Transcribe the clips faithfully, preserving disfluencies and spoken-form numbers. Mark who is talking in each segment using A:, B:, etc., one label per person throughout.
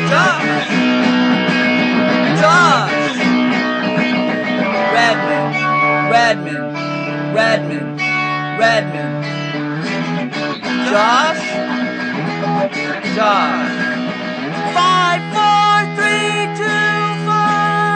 A: Josh! Josh! Redmond, Redmond, Redmond, Redmond. Josh? Josh. Five, four, three, two, five.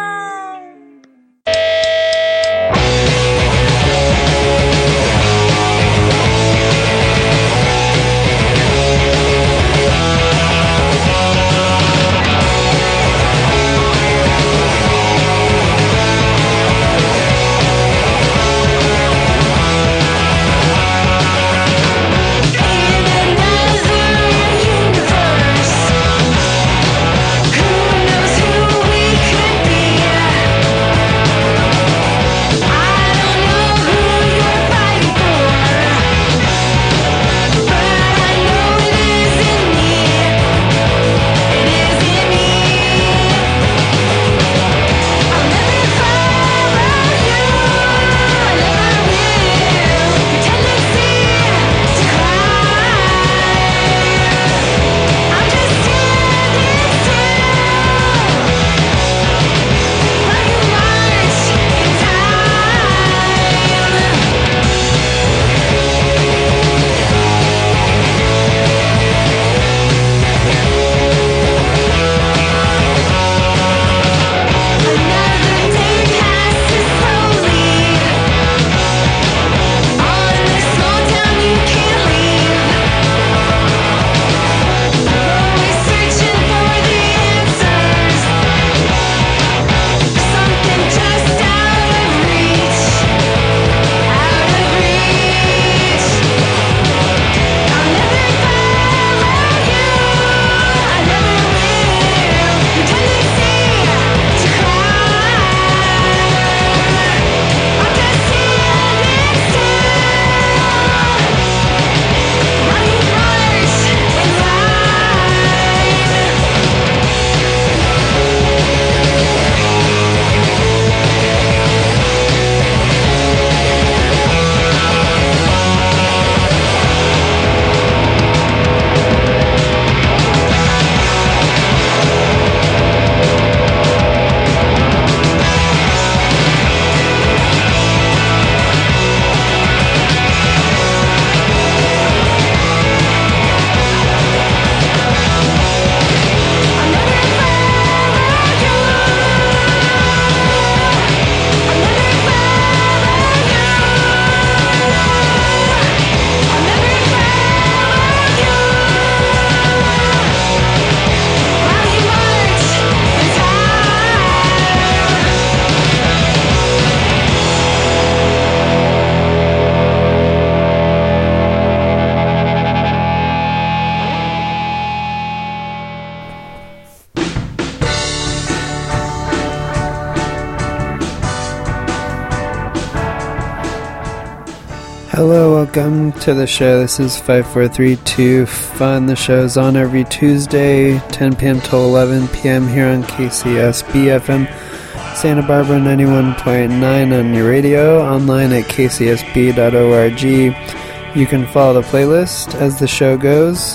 B: Hello, welcome to the show. This is five four three two Fun. The show's on every Tuesday, ten p.m. till eleven p.m. here on K C S B F M, Santa Barbara ninety-one point nine on your radio, online at k c s b dot org. You can follow the playlist as the show goes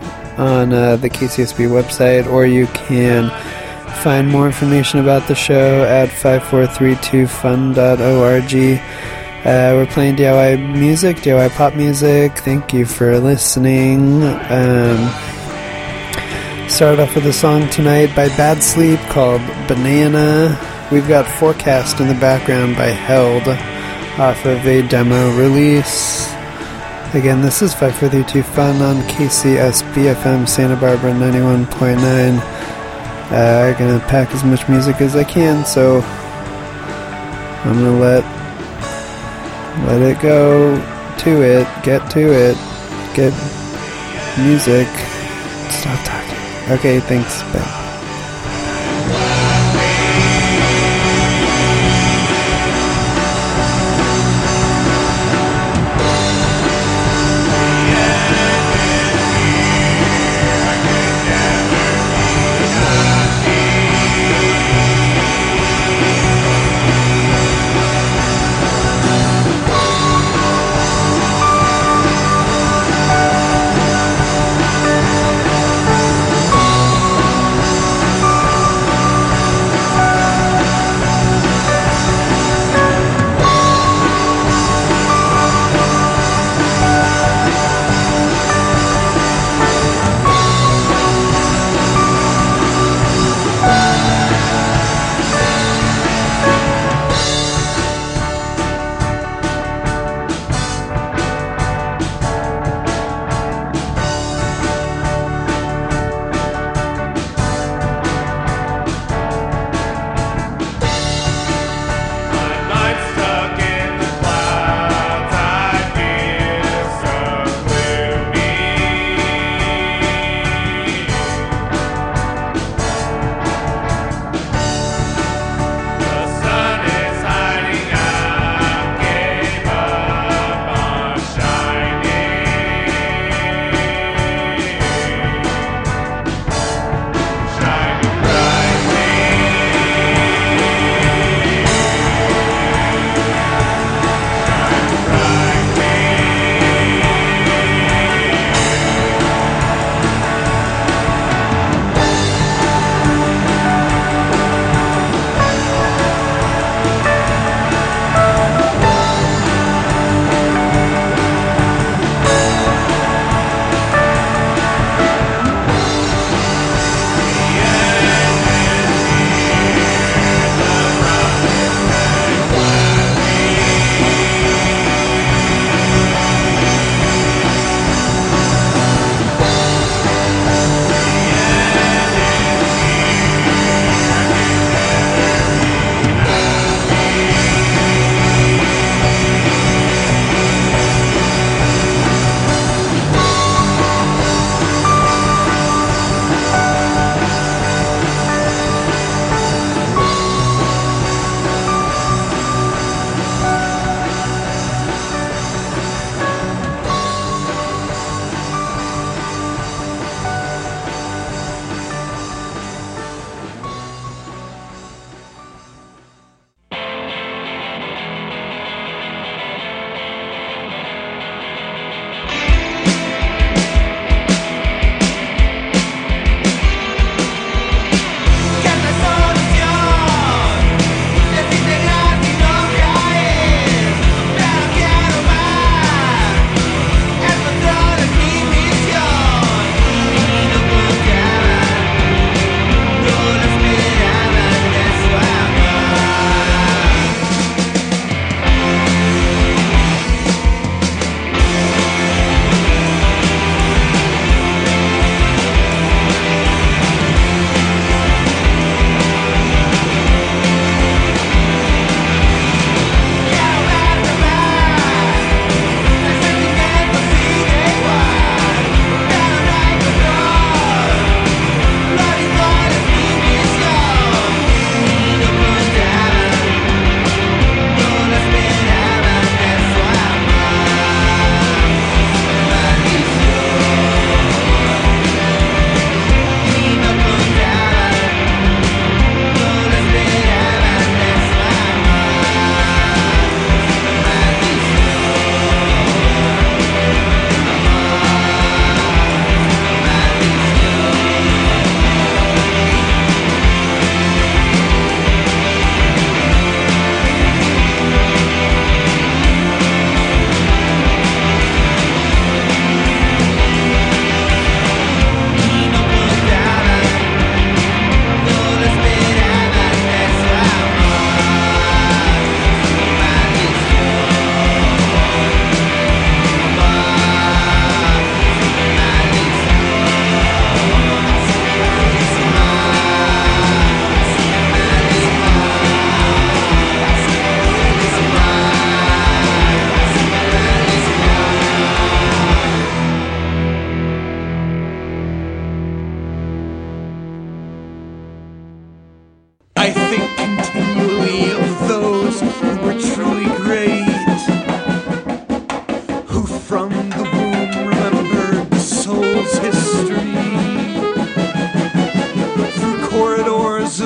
B: on uh, the K C S B website, or you can find more information about the show at five four three two fun dot org. Uh, we're playing D I Y music, D I Y pop music. Thank you for listening. Um, started off with a song tonight by Bad Sleep called Banana. We've got Forecast in the background by Held off of a demo release. Again, this is five four three two Fun on K C S B F M Santa Barbara ninety-one point nine. Uh, I'm going to pack as much music as I can, so I'm going to let Let it go to it. Get to it. Get music. Stop talking. Okay, thanks. Bye.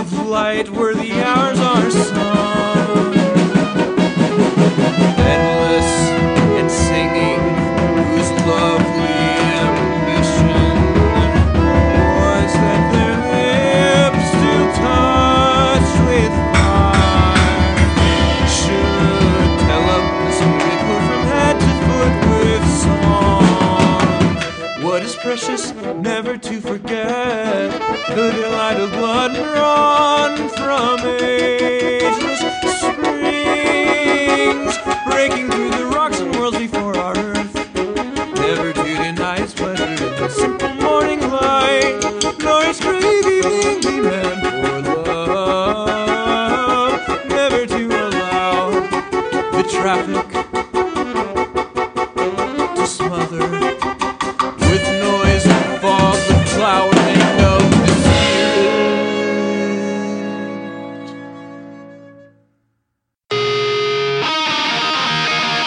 C: of light where the hours are sung. Endless and singing, whose lovely ambition was that their lips still touched with fire should tell of this miracle from head to foot with song. What is precious, never to forget, the delight of blood drawn from ageless springs, breaking through the rocks and worlds before our earth, never to deny its pleasure in the simple morning light, nor its brave evening demand for love, never to allow the traffic to smother with noise and fog the flowering of the spirit.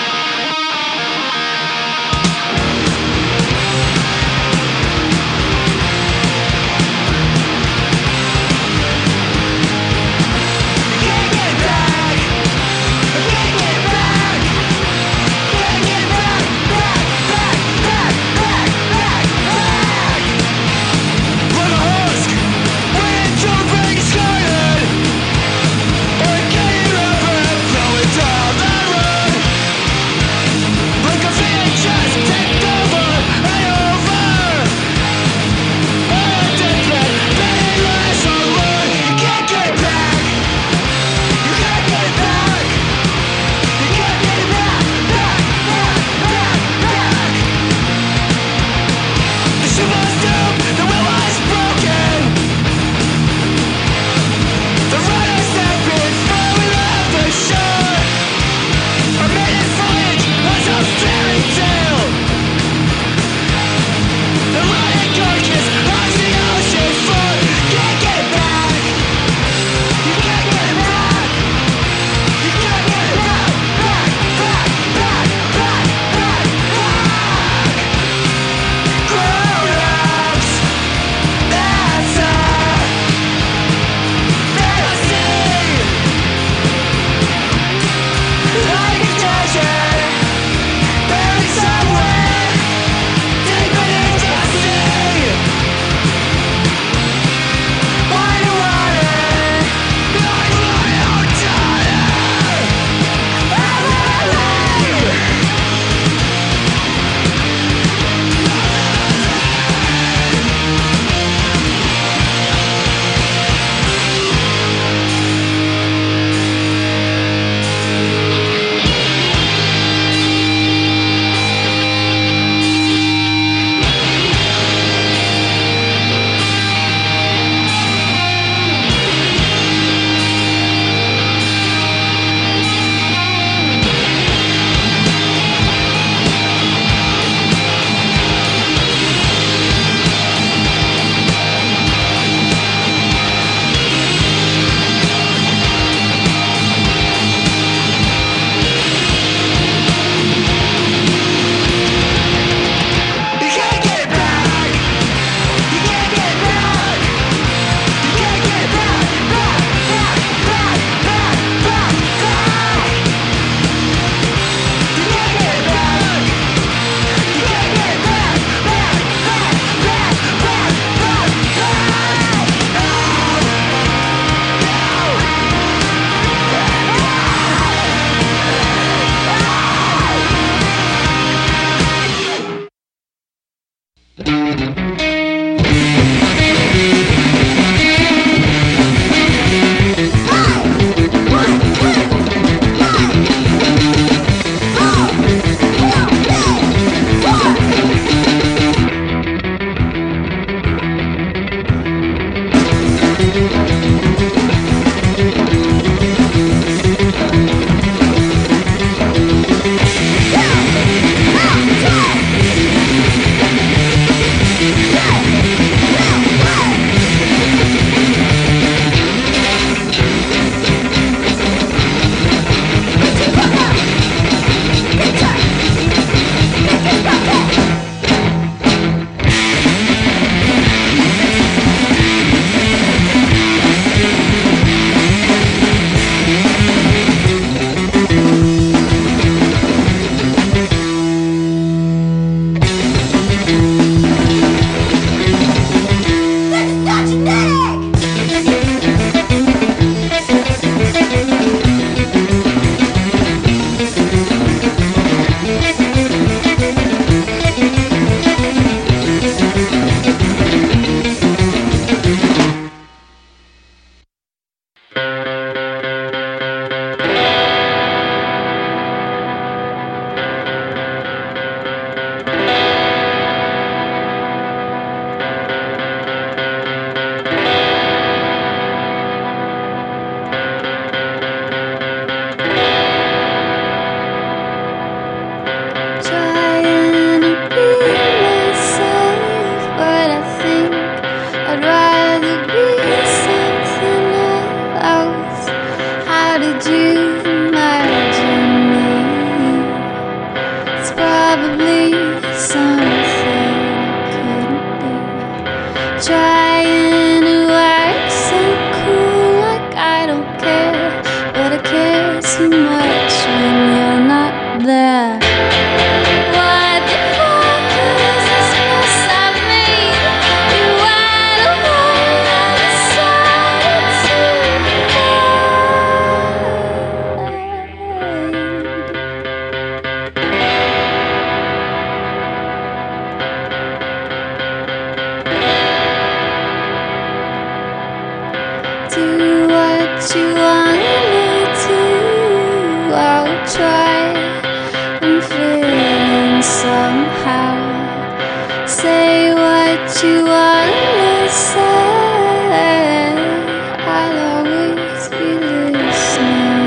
D: do what you want me to. I'll try and fit in somehow. Say what you want to say. I'll always be listening.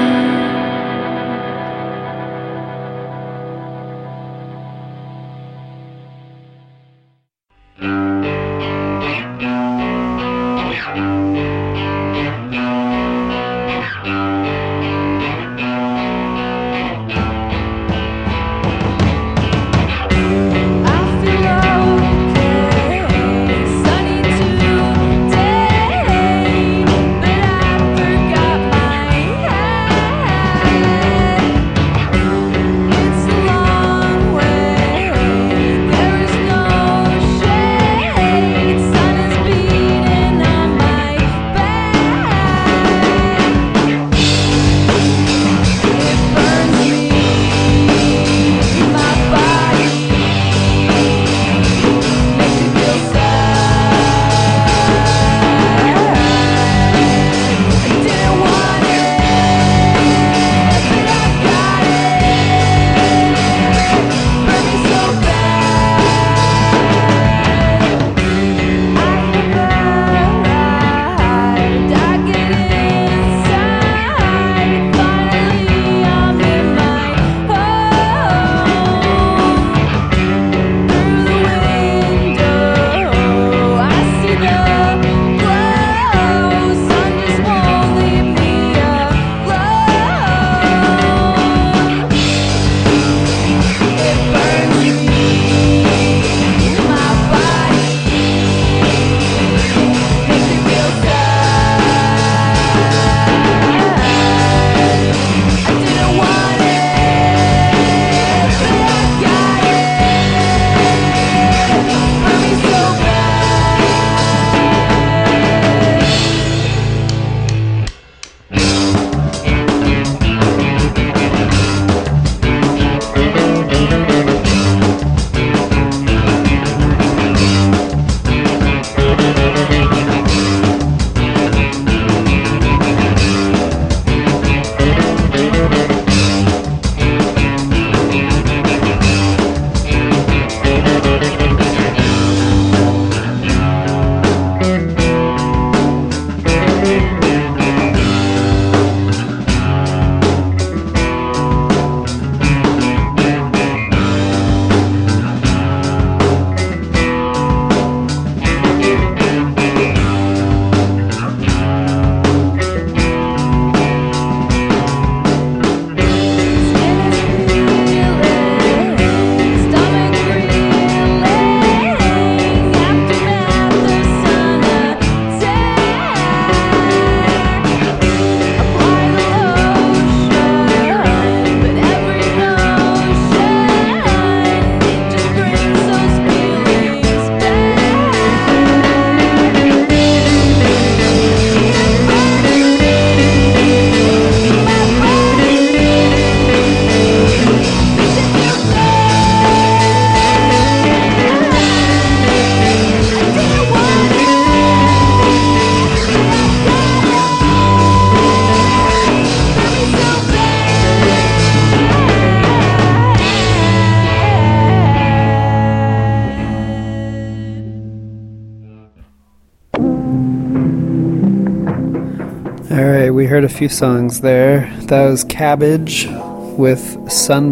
B: Alright, we heard a few songs there. That was Cabbage with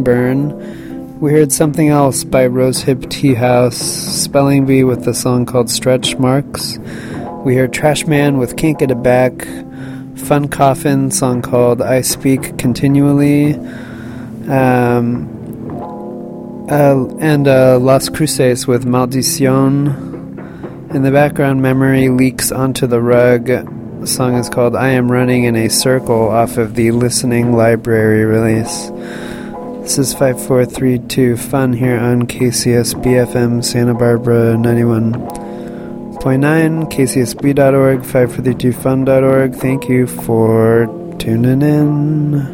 B: Sunburn. We heard something else by Rosehip Tea House, Spelling Bee with the song called Stretch Marks. We heard Trash Man with Can't Get It Back, Fun Coffin, song called I Speak Continually, um, uh, and uh, Las Cruces with Maldición. In the background, Memory Leaks Onto the Rug. The song is called I Am Running in a Circle off of the Listening Library release. This is five four three two Fun here on K C S B F M Santa Barbara ninety-one point nine, K C S B dot org, five four three two fun dot org. Thank you for tuning in.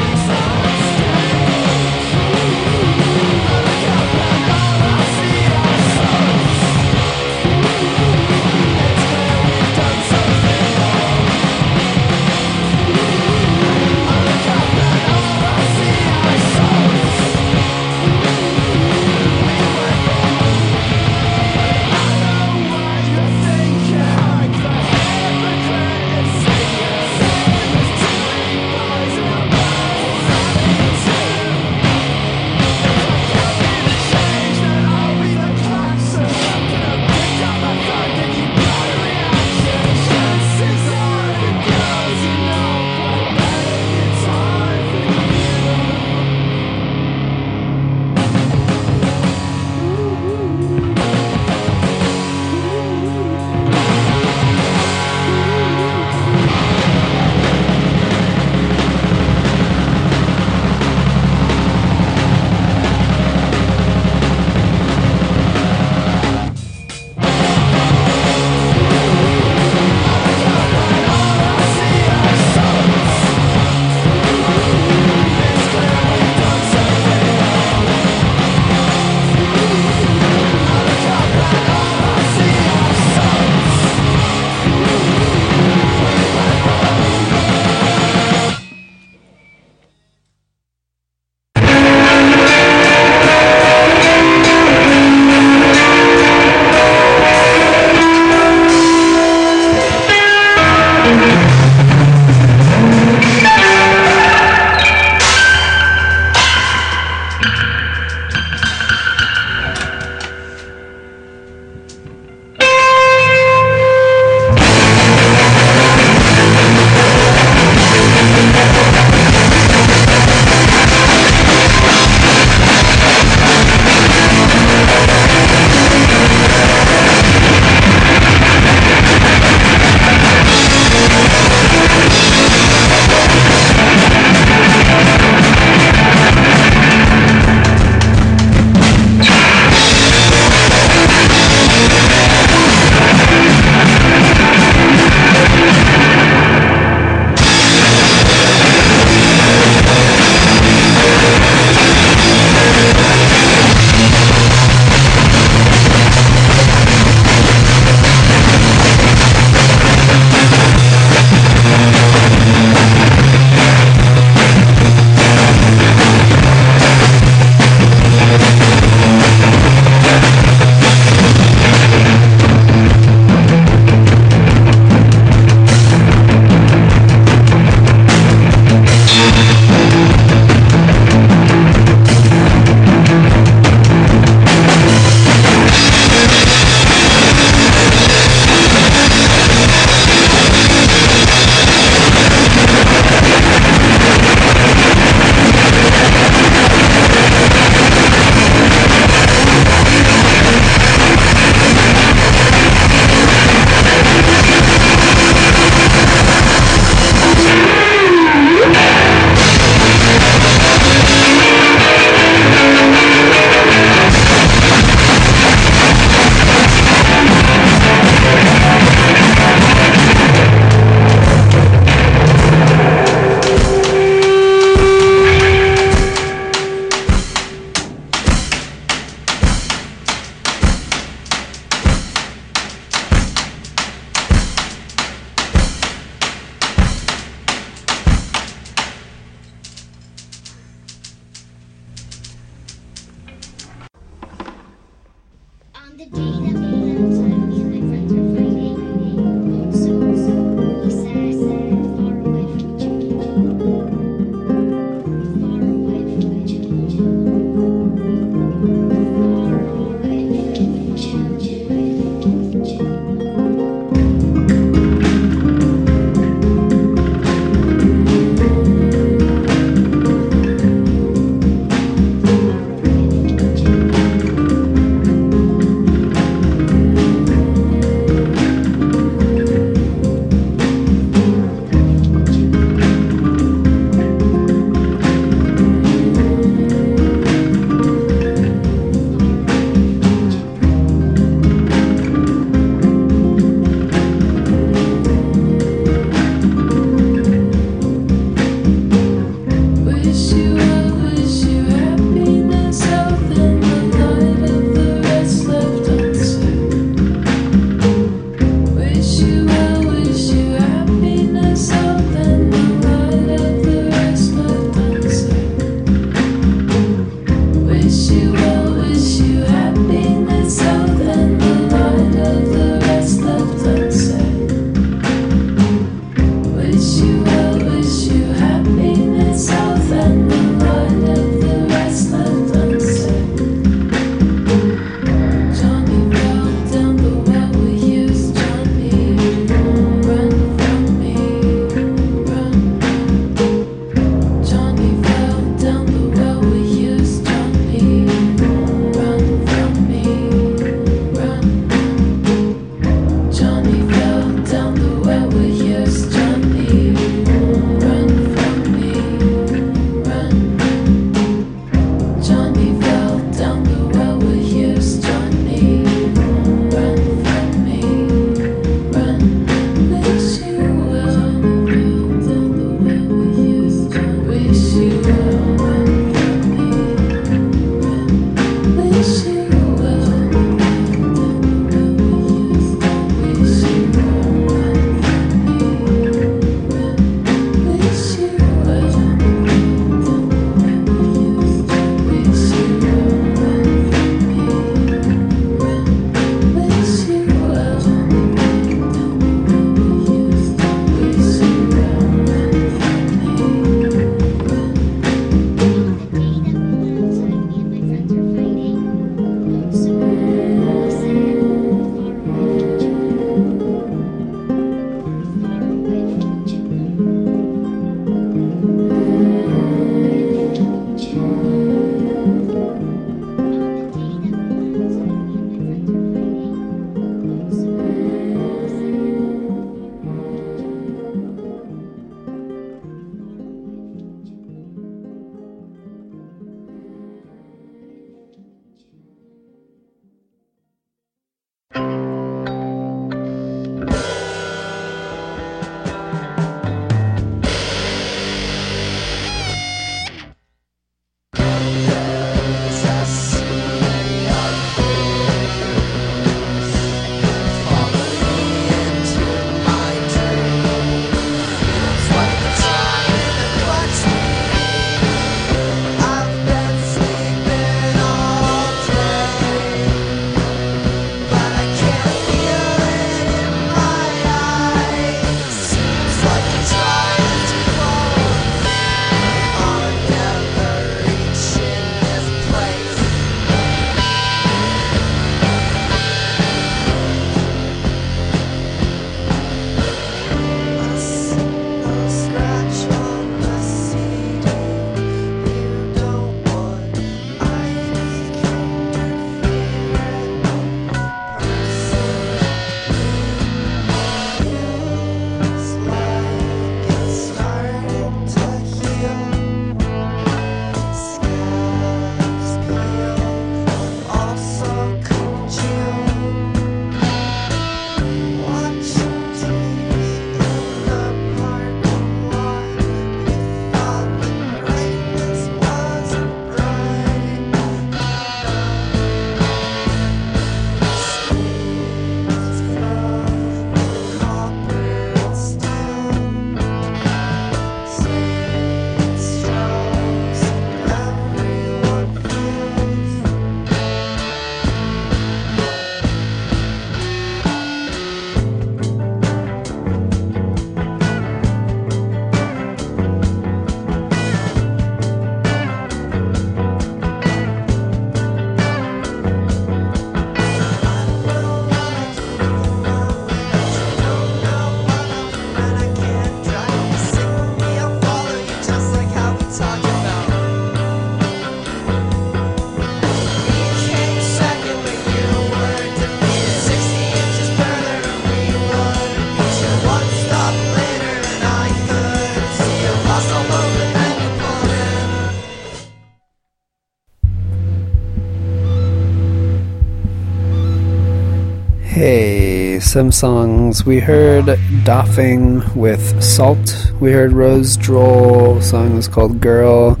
B: Hey, some songs. We heard Doffing with Salt. We heard Rose Droll. Song was called Girl.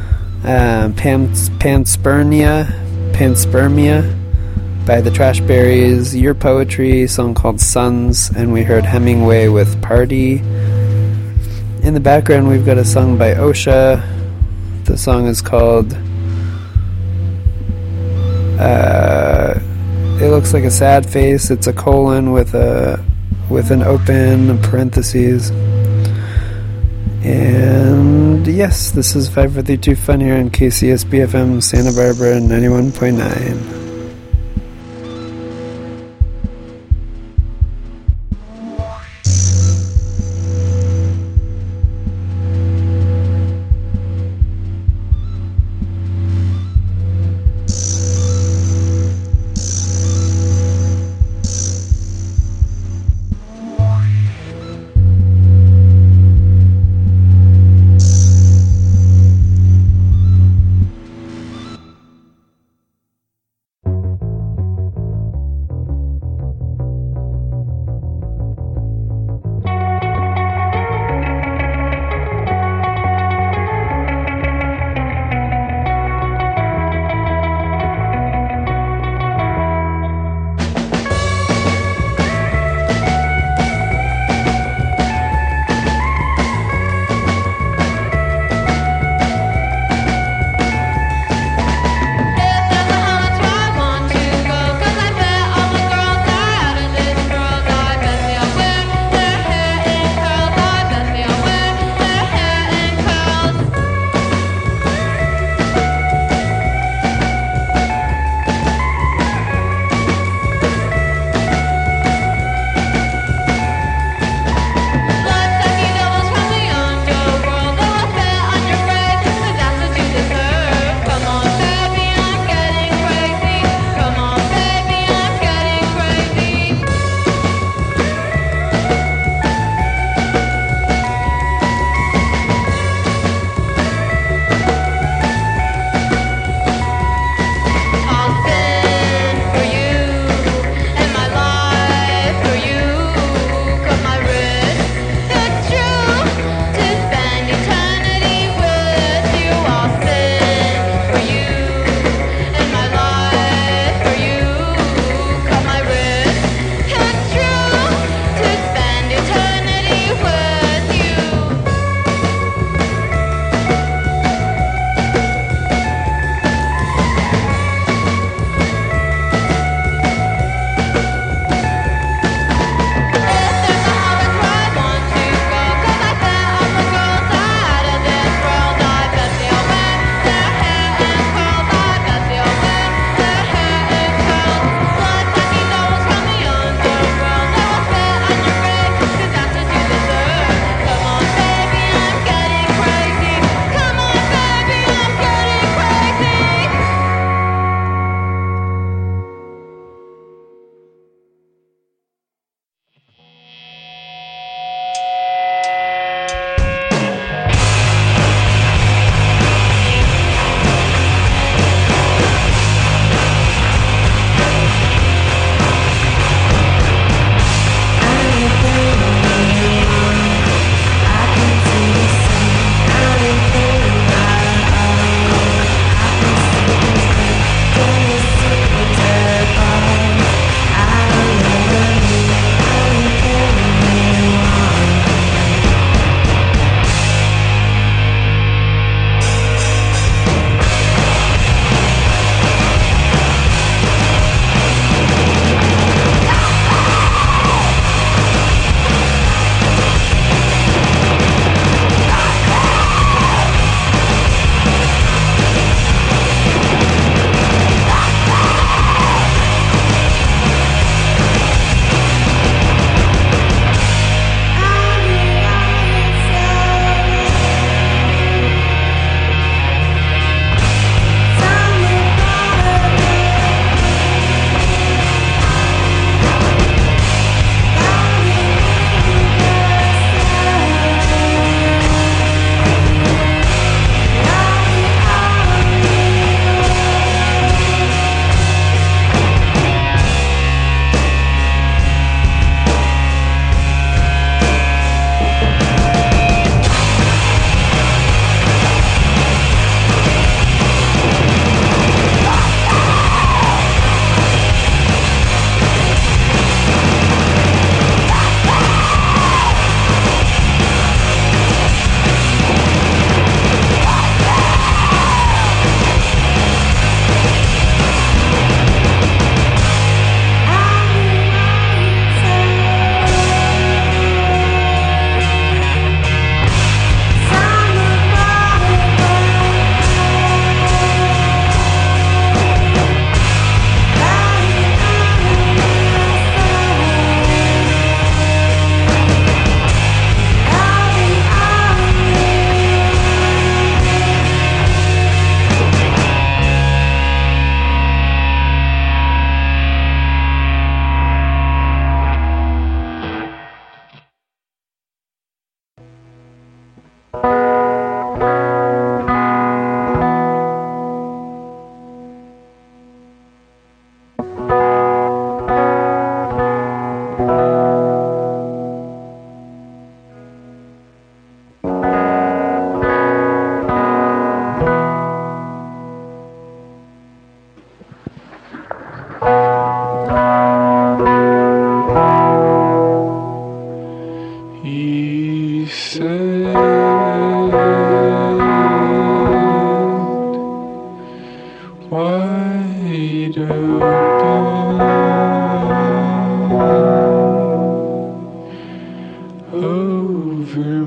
B: Uh, Pans- Panspermia. Panspermia by the Trashberries. Your Poetry. Song called Suns. And we heard Hemingway with Party. In the background, we've got a song by Osha. The song is called Uh... It looks like a sad face. It's a colon with a with an open parentheses. And yes, this is five four three two Fun here on K C S B F M Santa Barbara ninety-one point nine.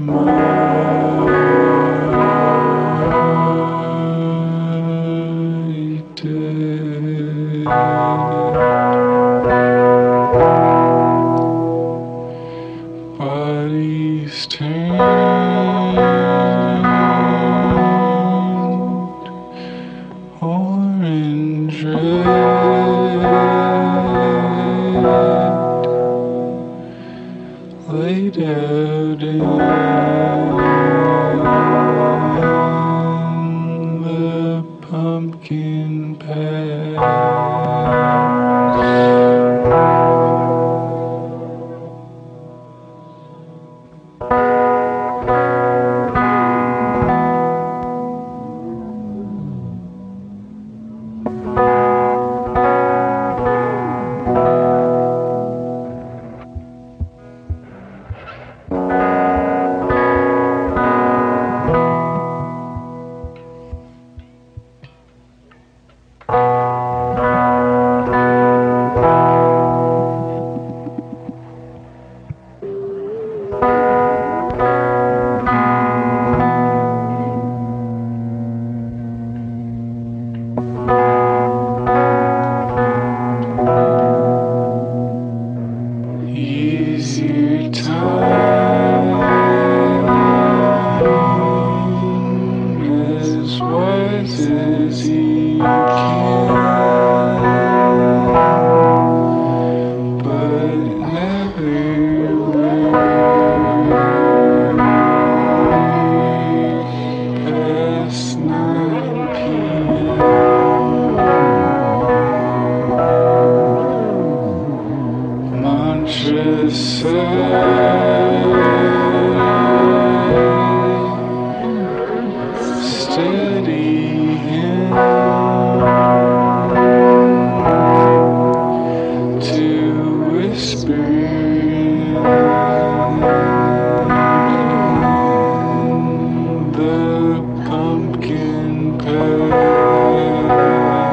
E: Bodies turned orange red, laid out in the pumpkin patch. Easier time as wise as you can, but never past nine p.m. Mantra steady hand to whisper the pumpkin patch.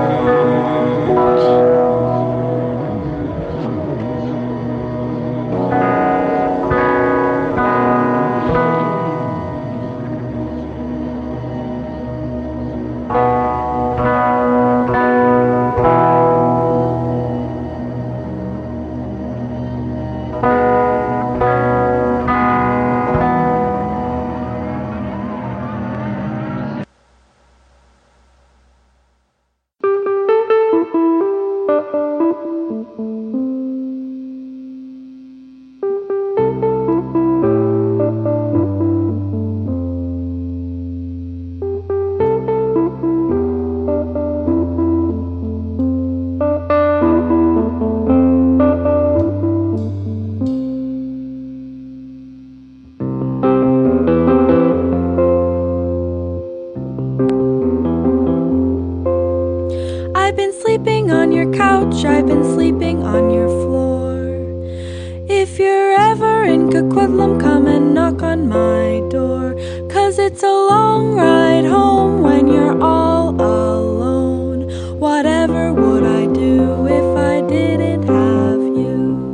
F: I've been sleeping on your couch, I've been sleeping on your floor. If you're ever in Coquitlam, come and knock on my door. 'Cause it's a long ride home when you're all alone. Whatever would I do if I didn't have you?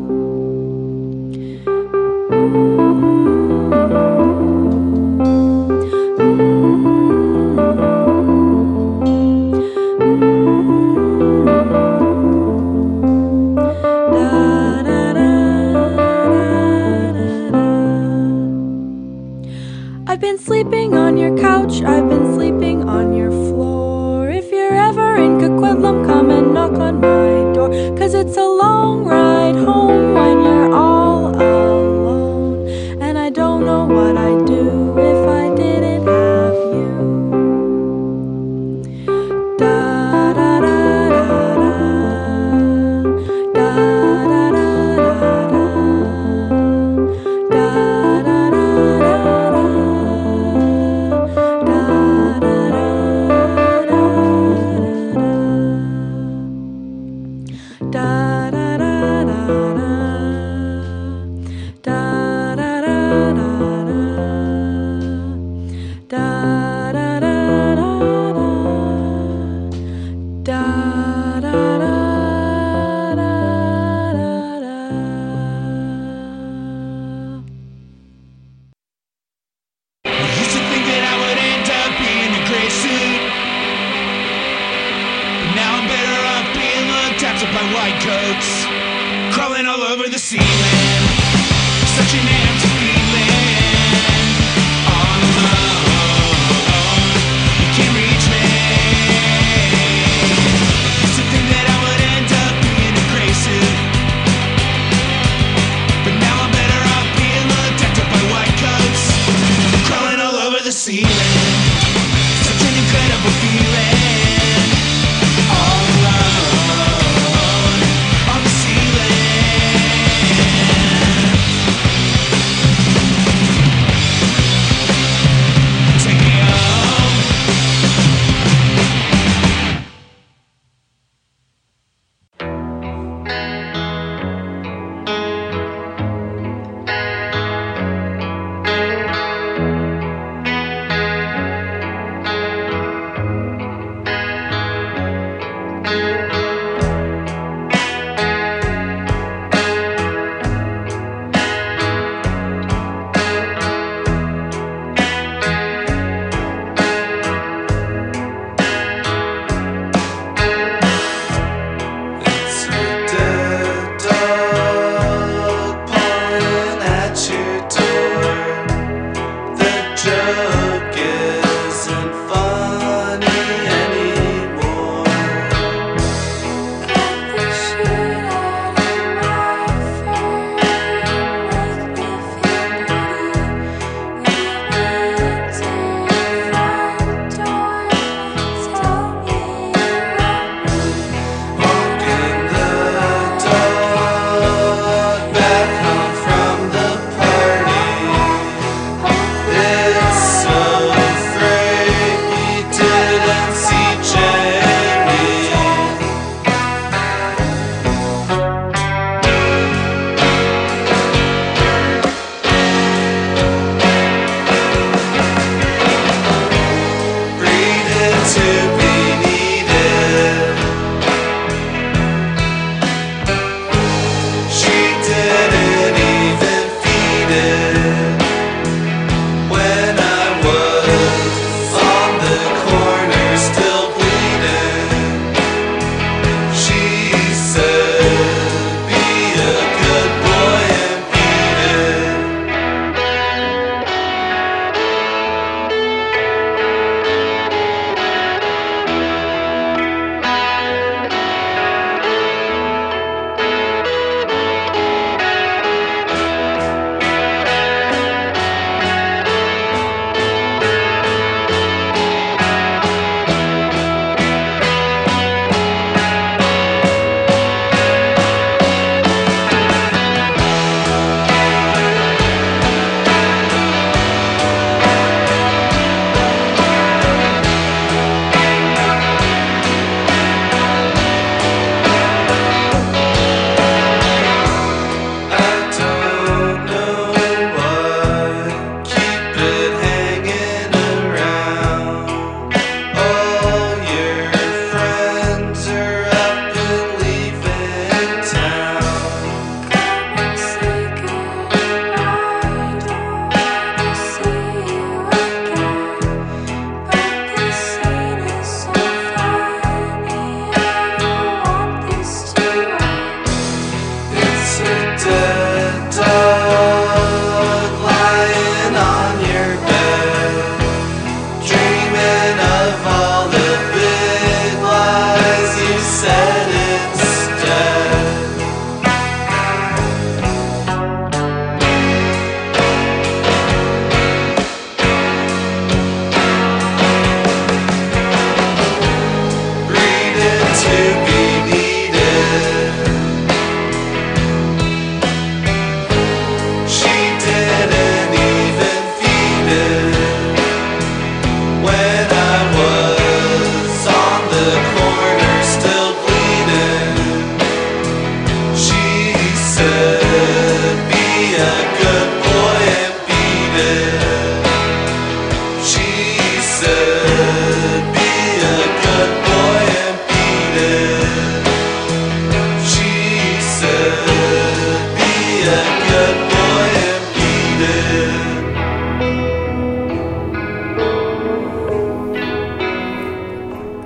F: I've been sleeping on your couch, I've been sleeping on your floor. If you're ever in Coquitlam, come and knock on my door. 'Cause it's a long ride home when you're all alone. And I don't know what I'd do if I didn't have you. Da da da da da. Da da da da da. Da da da da da.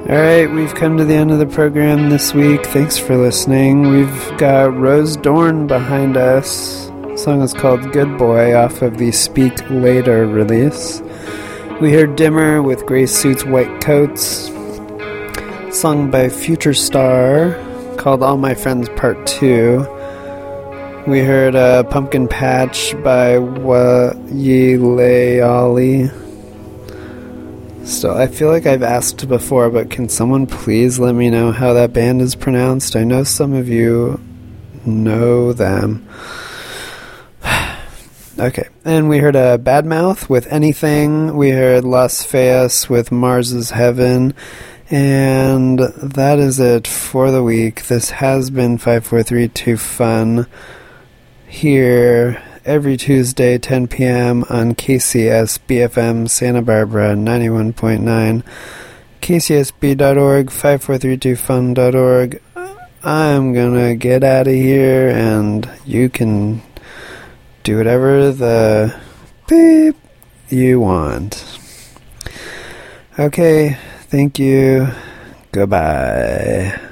B: Alright, we've come to the end of the program this week. Thanks for listening. We've got Rose Dorn behind us. The song is called Good Boy off of the Speak Later release. We heard Dimmer with Gray Suits, White Coats, sung by Future Star, called All My Friends Part two. We heard uh, Pumpkin Patch by Wayileali. Still, I feel like I've asked before, but can someone please let me know how that band is pronounced? I know some of you know them. Okay, and we heard a uh, Badmouth with Anything. We heard Las Feas with Mars's Heaven. And that is it for the week. This has been five four three two Fun, here every Tuesday, ten p.m. on K C S B F M Santa Barbara ninety-one point nine, K C S B dot org, five four three two fun dot org. I'm gonna get out of here, and you can do whatever the beep you want. Okay, thank you. Goodbye.